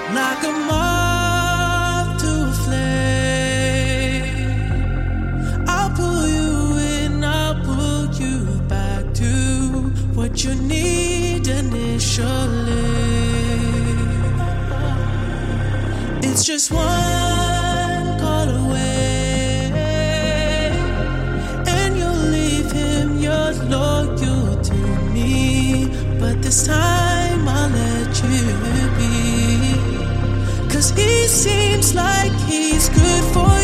like a moth to a flame. I'll pull you in, I'll pull you back to what you need initially. It's just one call away, and you'll leave him, you're loyal to me. But this time I'll let you be, 'cause he seems like he's good for you.